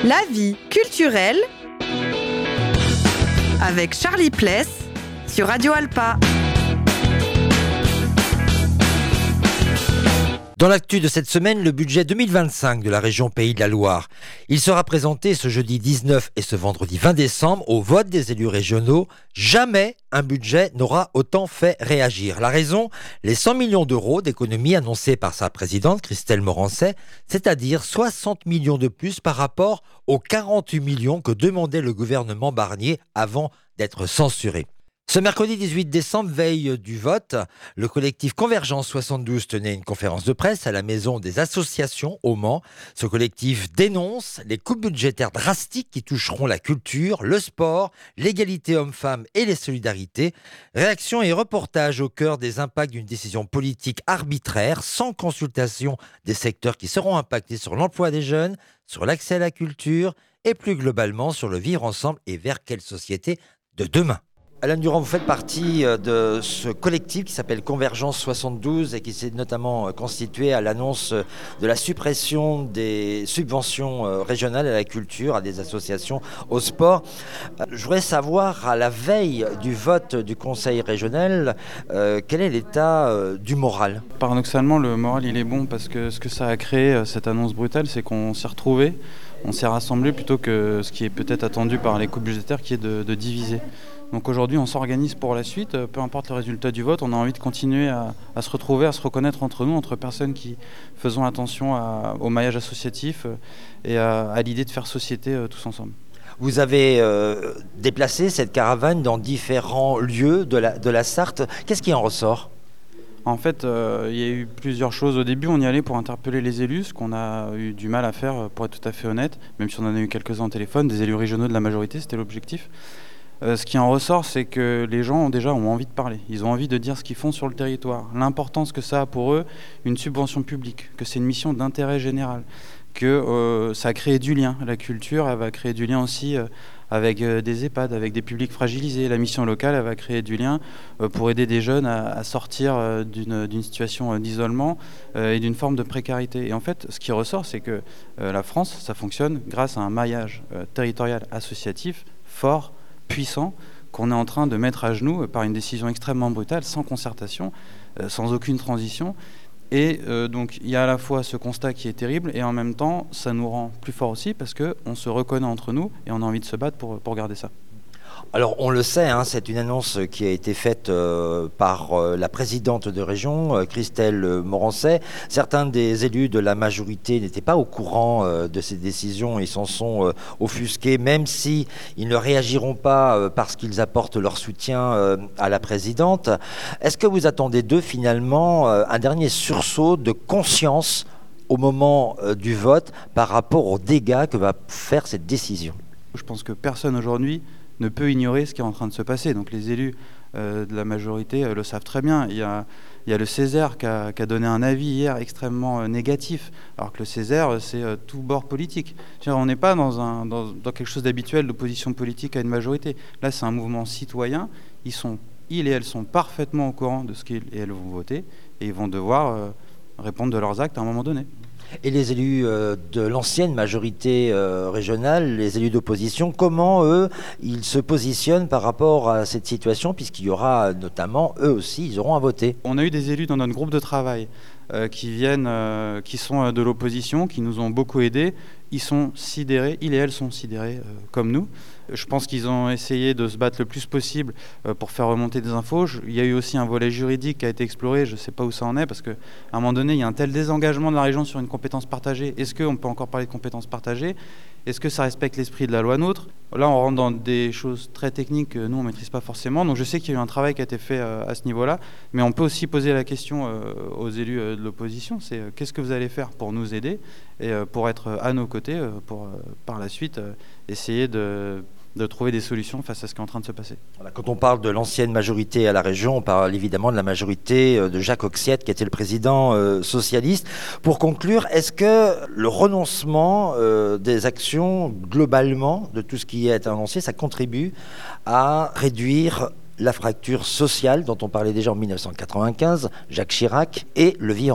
La vie culturelle avec Charlie Pless sur Radio Alpa. Dans l'actu de cette semaine, le budget 2025 de la région Pays de la Loire. Il sera présenté ce jeudi 19 et ce vendredi 20 décembre au vote des élus régionaux. Jamais un budget n'aura autant fait réagir. La raison, les 100 millions d'euros d'économies annoncées par sa présidente Christelle Morançais, c'est-à-dire 60 millions de plus par rapport aux 48 millions que demandait le gouvernement Barnier avant d'être censuré. Ce mercredi 18 décembre, veille du vote, le collectif Convergence 72 tenait une conférence de presse à la Maison des Associations au Mans. Ce collectif dénonce les coupes budgétaires drastiques qui toucheront la culture, le sport, l'égalité homme-femme et les solidarités. Réaction et reportage au cœur des impacts d'une décision politique arbitraire, sans consultation des secteurs qui seront impactés sur l'emploi des jeunes, sur l'accès à la culture et plus globalement sur le vivre ensemble et vers quelle société de demain. Alain Durand, vous faites partie de ce collectif qui s'appelle Convergence 72 et qui s'est notamment constitué à l'annonce de la suppression des subventions régionales à la culture, à des associations, au sport. Je voudrais savoir, à la veille du vote du Conseil régional, quel est l'état du moral ? Paradoxalement, le moral il est bon parce que ce que ça a créé, cette annonce brutale, c'est qu'on s'est retrouvés, on s'est rassemblés plutôt que ce qui est peut-être attendu par les coupes budgétaires qui est de diviser. Donc aujourd'hui, on s'organise pour la suite, peu importe le résultat du vote, on a envie de continuer à se retrouver, à se reconnaître entre nous, entre personnes qui faisons attention au maillage associatif et à l'idée de faire société tous ensemble. Vous avez déplacé cette caravane dans différents lieux de la Sarthe. Qu'est-ce qui en ressort ? En fait, il y a eu plusieurs choses. Au début, on y allait pour interpeller les élus, ce qu'on a eu du mal à faire, pour être tout à fait honnête, même si on en a eu quelques-uns au téléphone, des élus régionaux de la majorité, c'était l'objectif. Ce qui en ressort, c'est que les gens ont envie de parler. Ils ont envie de dire ce qu'ils font sur le territoire, l'importance que ça a pour eux, une subvention publique, que c'est une mission d'intérêt général, que ça a créé du lien. La culture, elle va créer du lien aussi avec des EHPAD, avec des publics fragilisés. La mission locale, elle va créer du lien pour aider des jeunes à sortir d'une situation d'isolement et d'une forme de précarité. Et en fait, ce qui ressort, c'est que la France, ça fonctionne grâce à un maillage territorial associatif fort, puissant, qu'on est en train de mettre à genoux par une décision extrêmement brutale, sans concertation, sans aucune transition. Et donc il y a à la fois ce constat qui est terrible et en même temps ça nous rend plus forts aussi parce qu'on se reconnaît entre nous et on a envie de se battre pour garder ça. Alors on le sait, c'est une annonce qui a été faite par la présidente de région, Christelle Morançais. Certains des élus de la majorité n'étaient pas au courant de ces décisions, ils s'en sont offusqués, même si ils ne réagiront pas parce qu'ils apportent leur soutien à la présidente. Est-ce que vous attendez d'eux finalement un dernier sursaut de conscience au moment du vote par rapport aux dégâts que va faire cette décision ? Je pense que personne aujourd'hui ne peut ignorer ce qui est en train de se passer. Donc les élus de la majorité le savent très bien. Il y a le Césaire qui a donné un avis hier extrêmement négatif, alors que le Césaire, c'est tout bord politique. On n'est pas dans quelque chose d'habituel d'opposition politique à une majorité. Là, c'est un mouvement citoyen. Ils et elles sont parfaitement au courant de ce qu'ils et elles vont voter, et ils vont devoir répondre de leurs actes à un moment donné. Et les élus de l'ancienne majorité régionale, les élus d'opposition, comment eux, ils se positionnent par rapport à cette situation, puisqu'il y aura notamment, eux aussi, ils auront à voter. On a eu des élus dans notre groupe de travail qui sont de l'opposition, qui nous ont beaucoup aidés. Ils sont sidérés, ils et elles sont sidérés comme nous. Je pense qu'ils ont essayé de se battre le plus possible pour faire remonter des infos. Il y a eu aussi un volet juridique qui a été exploré, je ne sais pas où ça en est, parce qu'à un moment donné, il y a un tel désengagement de la région sur une compétence partagée. Est-ce qu'on peut encore parler de compétence partagée ? Est-ce que ça respecte l'esprit de la loi NOTRe ? Là, on rentre dans des choses très techniques que nous, on ne maîtrise pas forcément. Donc je sais qu'il y a eu un travail qui a été fait à ce niveau-là, mais on peut aussi poser la question aux élus de l'opposition, c'est qu'est-ce que vous allez faire pour nous aider et pour être à nos côtés, pour par la suite essayer de trouver des solutions face à ce qui est en train de se passer. Voilà, quand on parle de l'ancienne majorité à la région, on parle évidemment de la majorité de Jacques Oxiette, qui était le président socialiste. Pour conclure, est-ce que le renoncement des actions, globalement, de tout ce qui est annoncé, ça contribue à réduire la fracture sociale dont on parlait déjà en 1995, Jacques Chirac, et le vivre ensemble ?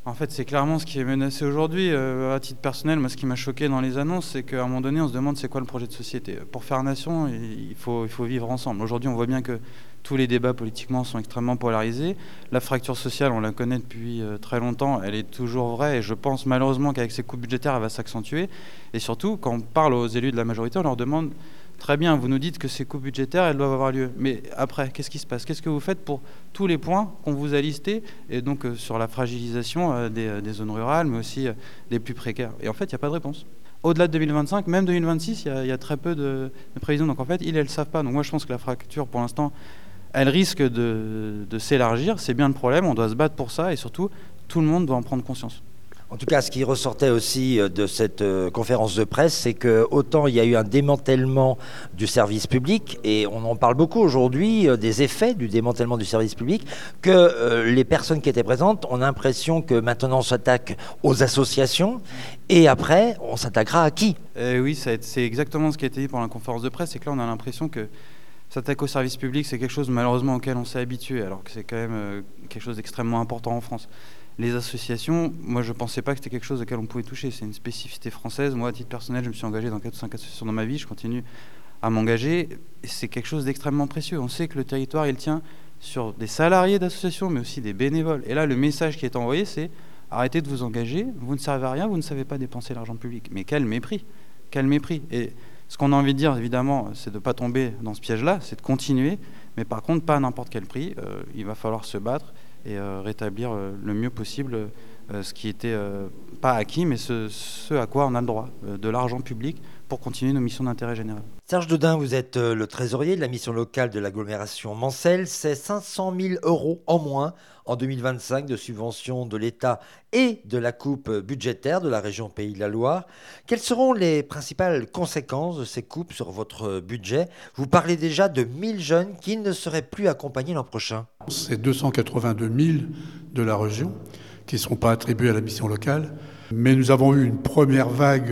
En fait, c'est clairement ce qui est menacé aujourd'hui. À titre personnel, moi, ce qui m'a choqué dans les annonces, c'est qu'à un moment donné, on se demande c'est quoi le projet de société. Pour faire nation, il faut vivre ensemble. Aujourd'hui, on voit bien que tous les débats politiquement sont extrêmement polarisés. La fracture sociale, on la connaît depuis très longtemps, elle est toujours vraie. Et je pense malheureusement qu'avec ces coupes budgétaires, elle va s'accentuer. Et surtout, quand on parle aux élus de la majorité, on leur demande très bien, vous nous dites que ces coupes budgétaires, elles doivent avoir lieu. Mais après, qu'est-ce qui se passe? Qu'est-ce que vous faites pour tous les points qu'on vous a listés? Et donc sur la fragilisation des zones rurales, mais aussi des plus précaires. Et en fait, il n'y a pas de réponse. Au-delà de 2025, même 2026, il y a très peu de prévisions. Donc en fait, elles ne le savent pas. Donc moi, je pense que la fracture, pour l'instant, elle risque de s'élargir. C'est bien le problème, on doit se battre pour ça. Et surtout, tout le monde doit en prendre conscience. En tout cas, ce qui ressortait aussi de cette conférence de presse, c'est que autant il y a eu un démantèlement du service public, et on en parle beaucoup aujourd'hui, des effets du démantèlement du service public, que les personnes qui étaient présentes ont l'impression que maintenant on s'attaque aux associations, et après, on s'attaquera à qui? Oui, c'est exactement ce qui a été dit pendant la conférence de presse, c'est que là, on a l'impression que s'attaquer au service public, c'est quelque chose malheureusement auquel on s'est habitué, alors que c'est quand même quelque chose d'extrêmement important en France. Les associations, moi je ne pensais pas que c'était quelque chose auquel on pouvait toucher, c'est une spécificité française. Moi à titre personnel, je me suis engagé dans 4 ou 5 associations dans ma vie, je continue à m'engager, et c'est quelque chose d'extrêmement précieux. On sait que le territoire, il tient sur des salariés d'associations, mais aussi des bénévoles. Et là, le message qui est envoyé, c'est arrêtez de vous engager, vous ne servez à rien, vous ne savez pas dépenser l'argent public. Mais quel mépris, quel mépris. Et ce qu'on a envie de dire, évidemment, c'est de ne pas tomber dans ce piège-là, c'est de continuer, mais par contre, pas à n'importe quel prix. Il va falloir se battre et rétablir le mieux possible ce qui était pas acquis, mais ce à quoi on a le droit, de l'argent public pour continuer nos missions d'intérêt général. Serge Dodin, vous êtes le trésorier de la mission locale de l'agglomération Mancel. C'est 500 000 € en moins en 2025 de subventions de l'État et de la coupe budgétaire de la région Pays de la Loire. Quelles seront les principales conséquences de ces coupes sur votre budget? Vous parlez déjà de 1000 jeunes qui ne seraient plus accompagnés l'an prochain. C'est 282 000 de la région qui ne seront pas attribués à la mission locale. Mais nous avons eu une première vague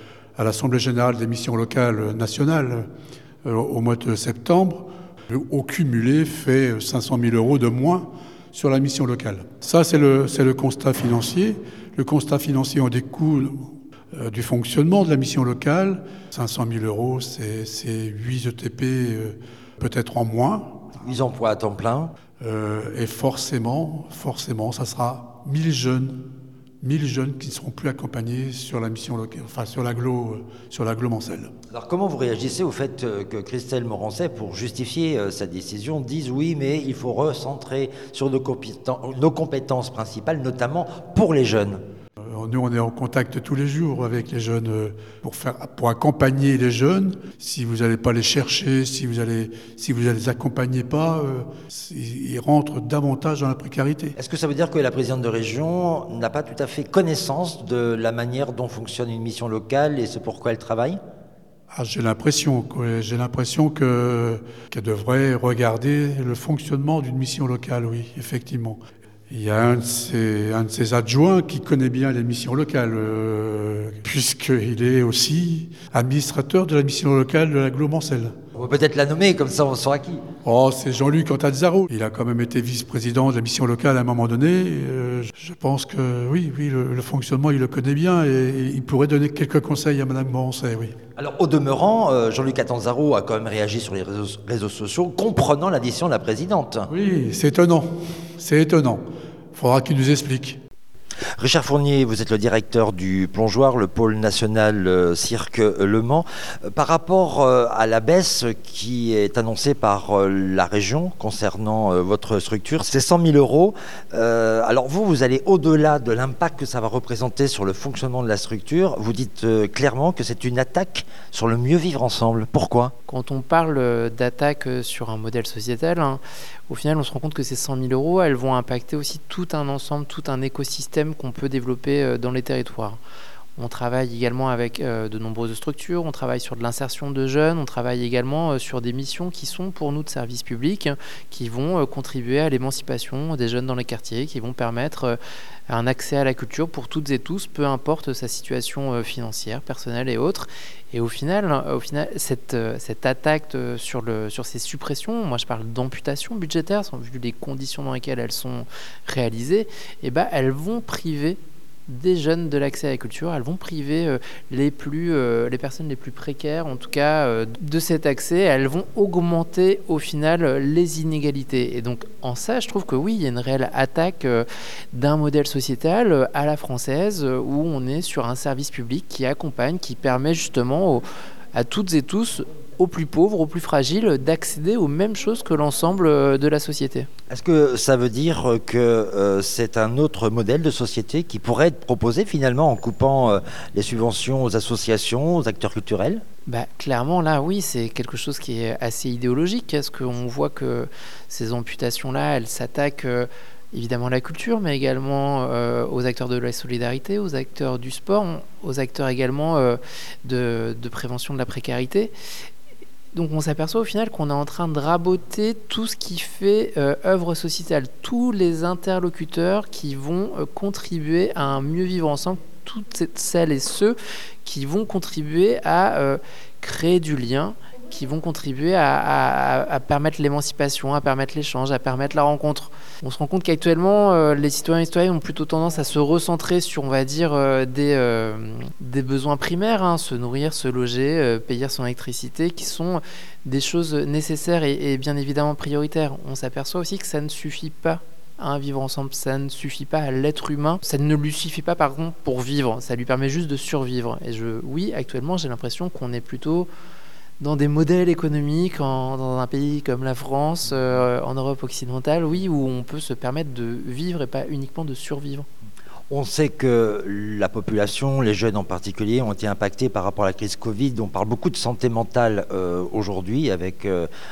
à l'Assemblée générale des missions locales nationales au mois de septembre. Au cumulé, fait 500 000 € de moins sur la mission locale. Ça, c'est le constat financier. Le constat financier en découle du fonctionnement de la mission locale. 500 000 €, c'est 8 ETP peut-être en moins. 8 emplois à temps plein. Et forcément, ça sera 1000 jeunes qui ne seront plus accompagnés sur la mission locale, enfin sur l'agglo Mancel. Alors comment vous réagissez au fait que Christelle Morancet, pour justifier sa décision, dise oui, mais il faut recentrer sur nos compétences principales, notamment pour les jeunes? Nous, on est en contact tous les jours avec les jeunes pour accompagner les jeunes. Si vous n'allez pas les chercher, si vous les accompagnez pas, ils rentrent davantage dans la précarité. Est-ce que ça veut dire que la présidente de région n'a pas tout à fait connaissance de la manière dont fonctionne une mission locale et ce pourquoi elle travaille? J'ai l'impression qu'elle devrait regarder le fonctionnement d'une mission locale, oui, effectivement. Il y a un de ses adjoints qui connaît bien les missions locales, puisqu'il est aussi administrateur de la mission locale de l'agglo Mancel. On peut peut-être la nommer, comme ça on saura qui. Oh, c'est Jean-Luc Antanzaro. Il a quand même été vice-président de la mission locale à un moment donné. Je pense que oui, le fonctionnement, il le connaît bien et il pourrait donner quelques conseils à Madame Morancet, oui. Alors, au demeurant, Jean-Luc Antanzaro a quand même réagi sur les réseaux sociaux, comprenant la décision de la présidente. Oui, c'est étonnant. Il faudra qu'il nous explique. Richard Fournier, vous êtes le directeur du Plongeoir, le pôle national Cirque Le Mans. Par rapport à la baisse qui est annoncée par la région concernant votre structure, c'est 100 000 €. Alors vous allez au-delà de l'impact que ça va représenter sur le fonctionnement de la structure. Vous dites clairement que c'est une attaque sur le mieux vivre ensemble. Pourquoi ? Quand on parle d'attaque sur un modèle sociétal, au final, on se rend compte que ces 100 000 €, elles vont impacter aussi tout un ensemble, tout un écosystème qu'on peut développer dans les territoires. On travaille également avec de nombreuses structures, on travaille sur de l'insertion de jeunes, on travaille également sur des missions qui sont pour nous de service public, qui vont contribuer à l'émancipation des jeunes dans les quartiers, qui vont permettre un accès à la culture pour toutes et tous, peu importe sa situation financière, personnelle et autres. Et au final cette attaque sur ces suppressions, moi je parle d'amputation budgétaire, vu les conditions dans lesquelles elles sont réalisées, elles vont priver des jeunes de l'accès à la culture, elles vont priver les personnes les plus précaires, en tout cas, de cet accès. Elles vont augmenter au final les inégalités. Et donc en ça, je trouve que oui, il y a une réelle attaque d'un modèle sociétal à la française où on est sur un service public qui accompagne, qui permet justement à toutes et tous, aux plus pauvres, aux plus fragiles, d'accéder aux mêmes choses que l'ensemble de la société. Est-ce que ça veut dire que c'est un autre modèle de société qui pourrait être proposé finalement en coupant les subventions aux associations, aux acteurs culturels ? Clairement, là, oui, c'est quelque chose qui est assez idéologique, parce qu'on voit que ces amputations-là, elles s'attaquent évidemment à la culture, mais également aux acteurs de la solidarité, aux acteurs du sport, aux acteurs également de prévention de la précarité. Donc on s'aperçoit au final qu'on est en train de raboter tout ce qui fait œuvre sociétale, tous les interlocuteurs qui vont contribuer à un mieux vivre ensemble, toutes celles et ceux qui vont contribuer à créer du lien, qui vont contribuer à permettre l'émancipation, à permettre l'échange, à permettre la rencontre. On se rend compte qu'actuellement, les citoyens et citoyennes ont plutôt tendance à se recentrer sur, on va dire, des besoins primaires, se nourrir, se loger, payer son électricité, qui sont des choses nécessaires et bien évidemment prioritaires. On s'aperçoit aussi que ça ne suffit pas à un vivre ensemble, ça ne suffit pas à l'être humain, ça ne lui suffit pas par contre pour vivre, ça lui permet juste de survivre. Et oui, actuellement, j'ai l'impression qu'on est plutôt dans des modèles économiques dans un pays comme la France, en Europe occidentale, oui, où on peut se permettre de vivre et pas uniquement de survivre. On sait que la population, les jeunes en particulier, ont été impactés par rapport à la crise Covid. On parle beaucoup de santé mentale aujourd'hui avec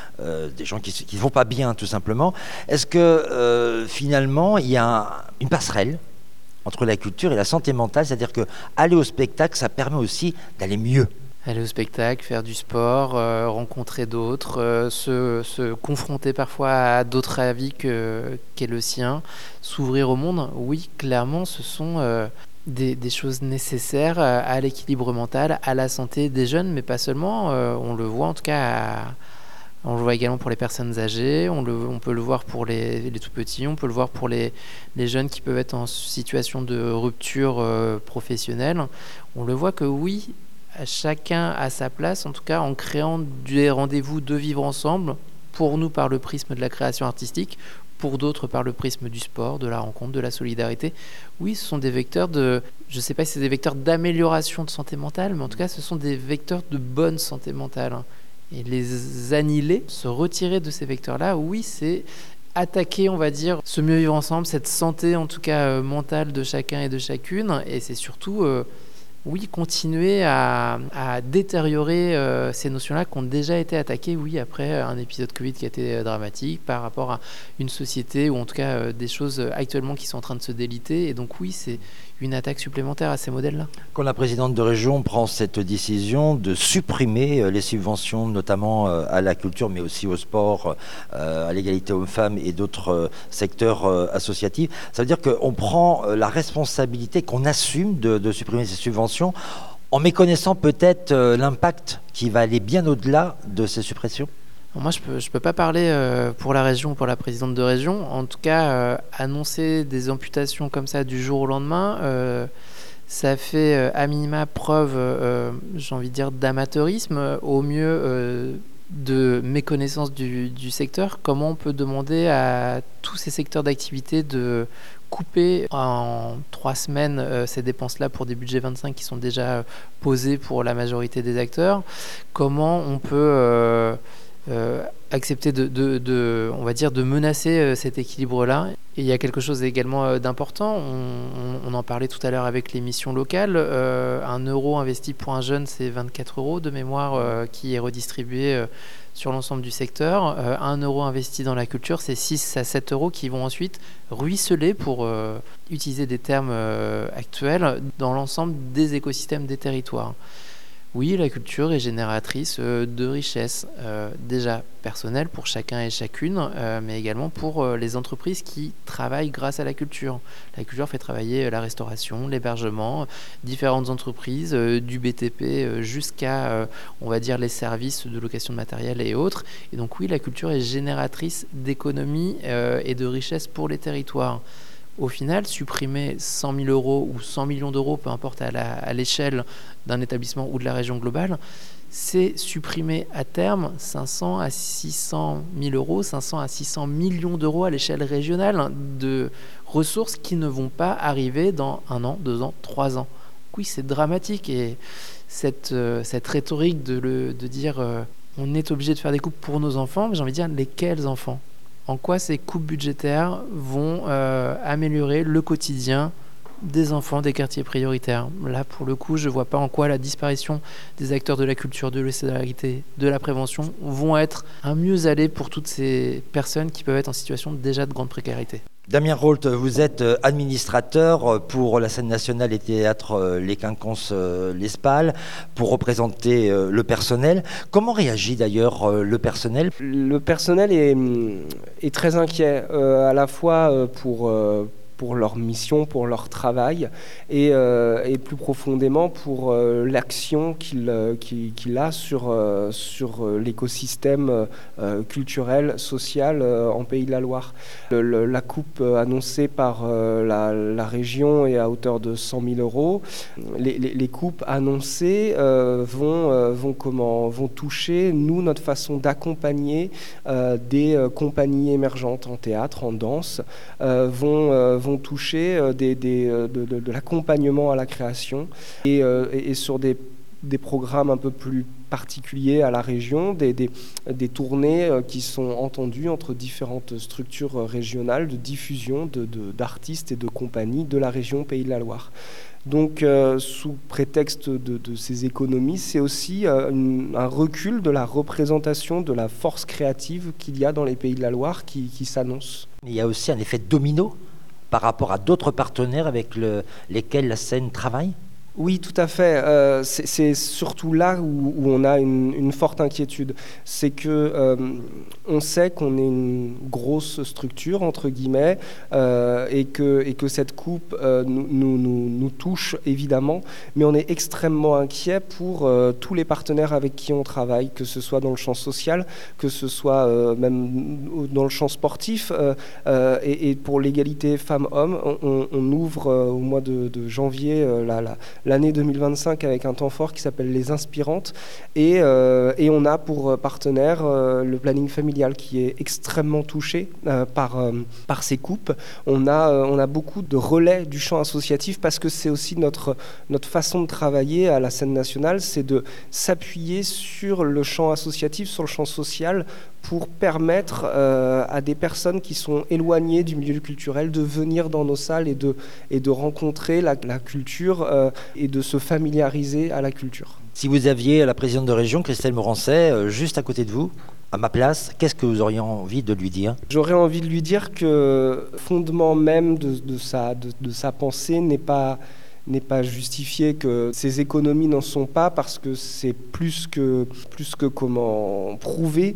des gens qui ne vont pas bien tout simplement. Est-ce que finalement il y a une passerelle entre la culture et la santé mentale, c'est-à-dire qu'aller au spectacle, ça permet aussi d'aller mieux? Aller au spectacle, faire du sport, rencontrer d'autres, se confronter parfois à d'autres avis qu'est le sien, s'ouvrir au monde. Oui, clairement, ce sont des choses nécessaires à l'équilibre mental, à la santé des jeunes, mais pas seulement. On le voit en tout cas, on le voit également pour les personnes âgées, on peut le voir pour les tout petits, on peut le voir pour les jeunes qui peuvent être en situation de rupture professionnelle. On le voit que oui, chacun à sa place, en tout cas en créant des rendez-vous de vivre ensemble, pour nous par le prisme de la création artistique, pour d'autres par le prisme du sport, de la rencontre, de la solidarité. Oui, ce sont des vecteurs je ne sais pas si c'est des vecteurs d'amélioration de santé mentale, mais en tout cas ce sont des vecteurs de bonne santé mentale. Et les annihiler, se retirer de ces vecteurs-là, oui, c'est attaquer, on va dire, ce mieux vivre ensemble, cette santé en tout cas mentale de chacun et de chacune, et c'est surtout oui, continuer à détériorer ces notions-là qui ont déjà été attaquées, oui, après un épisode Covid qui a été dramatique, par rapport à une société, ou en tout cas des choses actuellement qui sont en train de se déliter. Et donc oui, c'est une attaque supplémentaire à ces modèles-là. Quand la présidente de région prend cette décision de supprimer les subventions, notamment à la culture, mais aussi au sport, à l'égalité hommes-femmes et d'autres secteurs associatifs, ça veut dire qu'on prend la responsabilité, qu'on assume de supprimer ces subventions, en méconnaissant peut-être l'impact qui va aller bien au-delà de ces suppressions? Moi, je peux pas parler pour la région ou pour la présidente de région. En tout cas, annoncer des amputations comme ça du jour au lendemain, ça fait à minima preuve, j'ai envie de dire, d'amateurisme, au mieux de méconnaissance du secteur. Comment on peut demander à tous ces secteurs d'activité de couper en 3 semaines ces dépenses-là pour des budgets 25 qui sont déjà posés pour la majorité des acteurs? Comment on peut accepter on va dire, de menacer cet équilibre-là. Et il y a quelque chose également d'important, on en parlait tout à l'heure avec les missions locales, 1 euro investi pour un jeune, c'est 24 euros de mémoire qui est redistribué sur l'ensemble du secteur. 1 euro investi dans la culture, c'est 6 à 7 euros qui vont ensuite ruisseler, pour utiliser des termes actuels, dans l'ensemble des écosystèmes des territoires. Oui, la culture est génératrice de richesses, déjà personnelles pour chacun et chacune, mais également pour les entreprises qui travaillent grâce à la culture. La culture fait travailler la restauration, l'hébergement, différentes entreprises, du BTP jusqu'à, on va dire, les services de location de matériel et autres. Et donc oui, la culture est génératrice d'économies et de richesses pour les territoires. Au final, supprimer 100 000 euros ou 100 millions d'euros, peu importe à l'échelle d'un établissement ou de la région globale, c'est supprimer à terme 500 à 600 000 euros, 500 à 600 millions d'euros à l'échelle régionale de ressources qui ne vont pas arriver dans 1 an, 2 ans, 3 ans. Oui, c'est dramatique. Et cette rhétorique de dire on est obligé de faire des coupes pour nos enfants, j'ai envie de dire lesquels enfants ? En quoi ces coupes budgétaires vont améliorer le quotidien des enfants des quartiers prioritaires ? Là, pour le coup, je ne vois pas en quoi la disparition des acteurs de la culture, de la solidarité, de la prévention vont être un mieux aller pour toutes ces personnes qui peuvent être en situation déjà de grande précarité. Damien Rault, vous êtes administrateur pour la scène nationale et théâtre Les Quinconces, l'Espal, pour représenter le personnel. Comment réagit d'ailleurs le personnel ? Le personnel est très inquiet, à la fois pour leur mission, pour leur travail, et plus profondément pour l'action qu'il a sur l'écosystème culturel, social en Pays de la Loire. La coupe annoncée par la région est à hauteur de 100 000 euros. Les coupes annoncées vont toucher, nous, notre façon d'accompagner des compagnies émergentes en théâtre, en danse, vont toucher de l'accompagnement à la création et sur des programmes un peu plus particuliers à la région, des tournées qui sont entendues entre différentes structures régionales de diffusion d'artistes et de compagnies de la région Pays de la Loire. Donc, sous prétexte de ces économies, c'est aussi un recul de la représentation de la force créative qu'il y a dans les Pays de la Loire qui s'annonce. Il y a aussi un effet domino par rapport à d'autres partenaires avec lesquels la scène travaille ? Oui, tout à fait. C'est surtout là où on a une forte inquiétude. C'est que on sait qu'on est une grosse structure, entre guillemets, et que cette coupe nous touche évidemment, mais on est extrêmement inquiet pour tous les partenaires avec qui on travaille, que ce soit dans le champ social, que ce soit même dans le champ sportif, et pour l'égalité femmes-hommes, on ouvre au mois de janvier l'année 2025 avec un temps fort qui s'appelle Les Inspirantes, et on a pour partenaire le planning familial qui est extrêmement touché par ces coupes. On a beaucoup de relais du champ associatif parce que c'est aussi notre façon de travailler à la scène nationale, c'est de s'appuyer sur le champ associatif, sur le champ social, pour permettre à des personnes qui sont éloignées du milieu culturel de venir dans nos salles et de rencontrer la culture et de se familiariser à la culture. Si vous aviez la présidente de région, Christelle Morancet, juste à côté de vous, à ma place, qu'est-ce que vous auriez envie de lui dire ? J'aurais envie de lui dire que le fondement même de sa pensée n'est pas justifié, que ces économies n'en sont pas, parce que c'est plus que comment prouver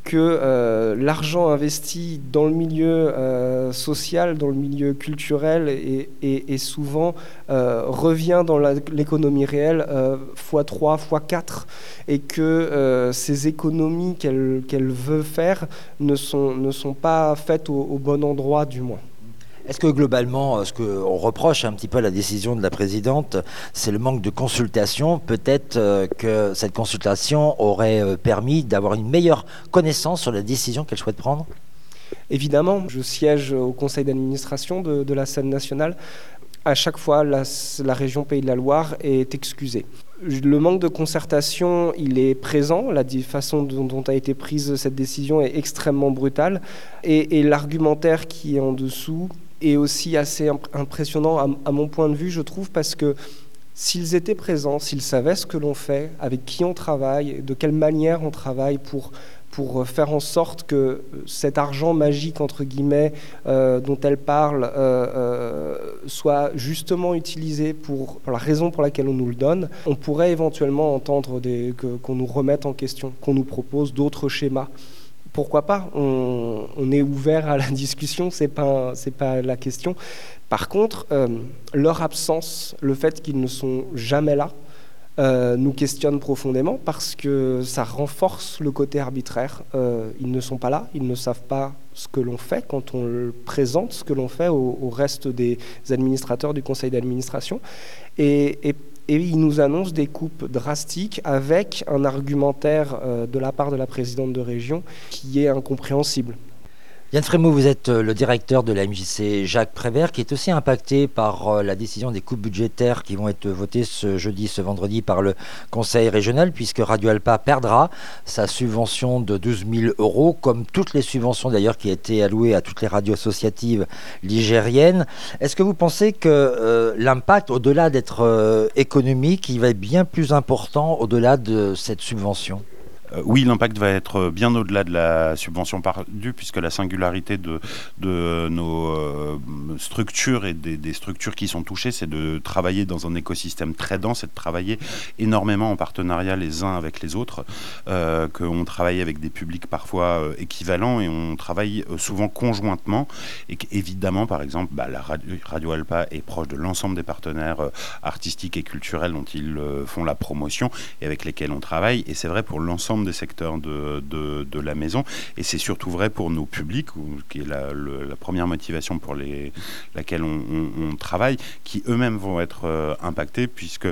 que l'argent investi dans le milieu social, dans le milieu culturel et souvent revient dans l'économie réelle x3, x4, et que ces économies qu'elle veut faire ne sont pas faites au bon endroit, du moins. Est-ce que globalement, ce qu'on reproche un petit peu à la décision de la présidente, c'est le manque de consultation ? Peut-être que cette consultation aurait permis d'avoir une meilleure connaissance sur la décision qu'elle souhaite prendre ? Évidemment, je siège au conseil d'administration de la scène nationale. à chaque fois, la région Pays de la Loire est excusée. Le manque de concertation, il est présent. La façon dont a été prise cette décision est extrêmement brutale. Et l'argumentaire qui est en dessous est aussi assez impressionnant à mon point de vue, je trouve, parce que s'ils étaient présents, s'ils savaient ce que l'on fait, avec qui on travaille, de quelle manière on travaille pour faire en sorte que cet argent magique, entre guillemets, dont elle parle, soit justement utilisé pour la raison pour laquelle on nous le donne, on pourrait éventuellement entendre qu'on nous remette en question, qu'on nous propose d'autres schémas. Pourquoi pas ? On est ouvert à la discussion, c'est pas la question. Par contre, leur absence, le fait qu'ils ne sont jamais là, nous questionne profondément parce que ça renforce le côté arbitraire. Ils ne sont pas là, ils ne savent pas ce que l'on fait quand on présente ce que l'on fait au reste des administrateurs du conseil d'administration. Et ils nous annoncent des coupes drastiques avec un argumentaire de la part de la présidente de région qui est incompréhensible. Yann Frémaux, vous êtes le directeur de la MJC Jacques Prévert, qui est aussi impacté par la décision des coupes budgétaires qui vont être votées ce vendredi par le Conseil régional, puisque Radio Alpa perdra sa subvention de 12 000 €, comme toutes les subventions d'ailleurs qui étaient allouées à toutes les radios associatives ligériennes. Est-ce que vous pensez que l'impact, au-delà d'être économique, il va être bien plus important au-delà de cette subvention ? Oui, l'impact va être bien au-delà de la subvention perdue, puisque la singularité de nos structures et des structures qui sont touchées, c'est de travailler dans un écosystème très dense et de travailler énormément en partenariat les uns avec les autres, qu'on travaille avec des publics parfois équivalents et on travaille souvent conjointement et qu'évidemment, par exemple, la Radio Alpa est proche de l'ensemble des partenaires artistiques et culturels dont ils font la promotion et avec lesquels on travaille, et c'est vrai pour l'ensemble des secteurs de la maison, et c'est surtout vrai pour nos publics, qui est la première motivation pour laquelle on travaille, qui eux-mêmes vont être impactés, puisque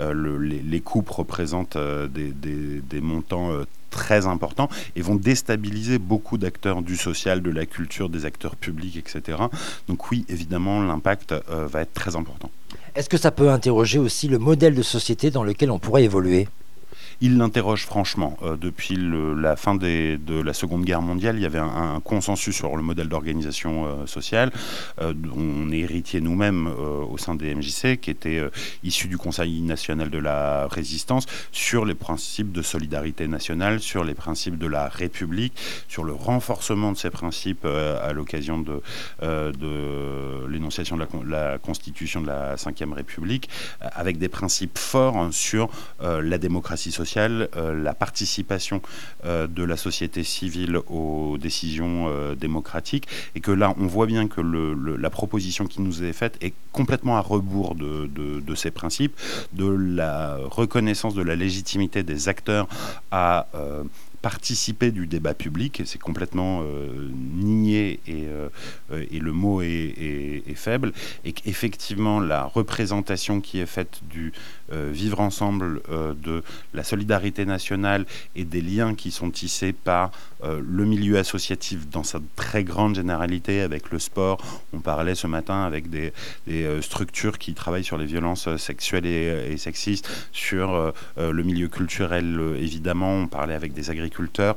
les coupes représentent des montants très importants et vont déstabiliser beaucoup d'acteurs du social, de la culture, des acteurs publics, etc. Donc oui, évidemment, l'impact va être très important. Est-ce que ça peut interroger aussi le modèle de société dans lequel on pourrait évoluer ? Il l'interroge franchement. Depuis la fin de la Seconde Guerre mondiale, il y avait un consensus sur le modèle d'organisation sociale. On est héritier nous-mêmes au sein des MJC, qui était issu du Conseil national de la résistance, sur les principes de solidarité nationale, sur les principes de la République, sur le renforcement de ces principes à l'occasion de l'énonciation de la Constitution de la Ve République, avec des principes forts sur la démocratie sociale, la participation de la société civile aux décisions démocratiques, et que là on voit bien que la proposition qui nous est faite est complètement à rebours de ces principes, de la reconnaissance de la légitimité des acteurs à participer du débat public, et c'est complètement nié et le mot est faible, et qu'effectivement la représentation qui est faite du vivre ensemble, de la solidarité nationale et des liens qui sont tissés par le milieu associatif dans sa très grande généralité, avec le sport. On parlait ce matin avec des structures qui travaillent sur les violences sexuelles et sexistes, sur le milieu culturel évidemment, on parlait avec des agriculteurs.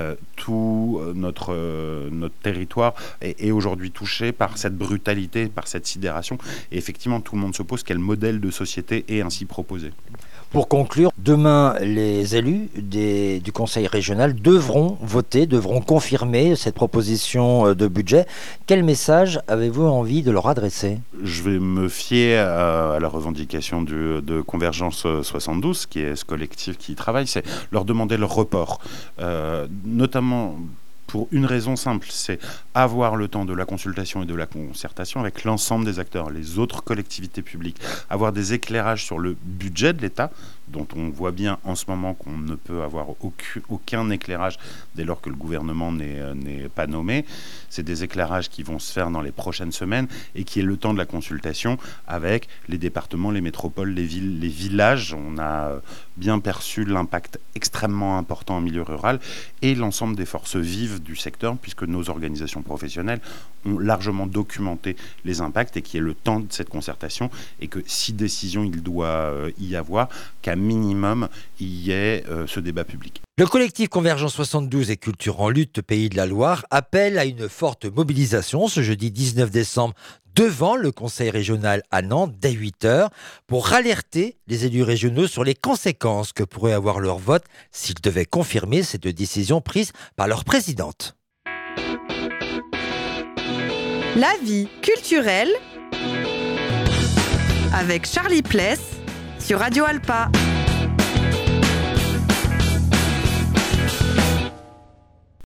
Tout notre territoire est aujourd'hui touché par cette brutalité, par cette sidération, et effectivement tout le monde se pose quel modèle de société est ainsi proposé. Pour conclure, demain, les élus du Conseil régional devront voter, devront confirmer cette proposition de budget. Quel message avez-vous envie de leur adresser ? Je vais me fier à la revendication de Convergence 72, qui est ce collectif qui travaille, c'est leur demander le report, notamment pour une raison simple, c'est avoir le temps de la consultation et de la concertation avec l'ensemble des acteurs, les autres collectivités publiques, avoir des éclairages sur le budget de l'État, dont on voit bien en ce moment qu'on ne peut avoir aucun éclairage dès lors que le gouvernement n'est pas nommé. C'est des éclairages qui vont se faire dans les prochaines semaines et qui est le temps de la consultation avec les départements, les métropoles, les villes, les villages. On a bien perçu l'impact extrêmement important en milieu rural et l'ensemble des forces vives du secteur, puisque nos organisations professionnelles ont largement documenté les impacts et qui est le temps de cette concertation et que si décision il doit y avoir, qu'à minimum il y ait ce débat public. Le collectif Convergence 72 et Culture en lutte Pays de la Loire appelle à une forte mobilisation ce jeudi 19 décembre devant le conseil régional à Nantes dès 8h pour alerter les élus régionaux sur les conséquences que pourrait avoir leur vote s'ils devaient confirmer cette décision prise par leur présidente. La vie culturelle avec Charlie Pless sur Radio Alpa.